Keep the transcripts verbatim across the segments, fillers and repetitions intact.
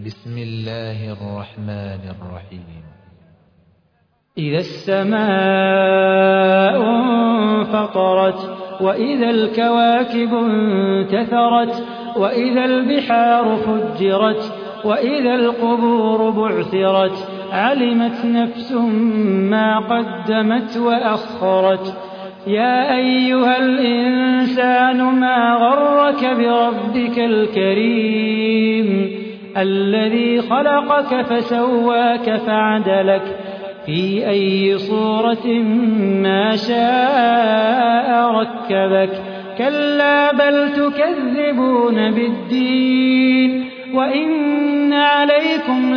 بسم الله الرحمن الرحيم. إذا السماء انفطرت وإذا الكواكب انتثرت وإذا البحار فجرت وإذا القبور بعثرت علمت نفس ما قدمت وأخرت. يا أيها الإنسان ما غرك بربك الكريم الذي خلقك فسواك فعدلك في أي صورة ما شاء ركبك. كلا بل تكذبون بالدين وإن عليكم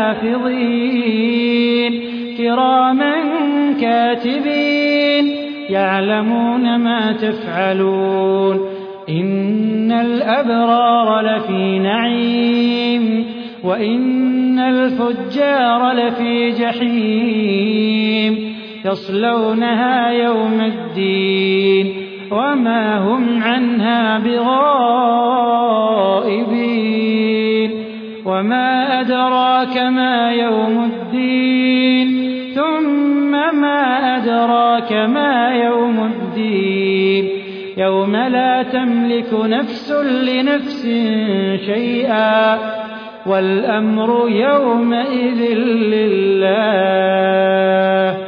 لحافظين كراما كاتبين يعلمون ما تفعلون. إن الأبرار لفي نعيم وإن الفجار لفي جحيم يصلونها يوم الدين وما هم عنها بغائبين. وما أدراك ما يوم الدين ثم ما أدراك ما يوم الدين يوم لا تملك نفس لنفس شيئا والأمر يومئذ لله.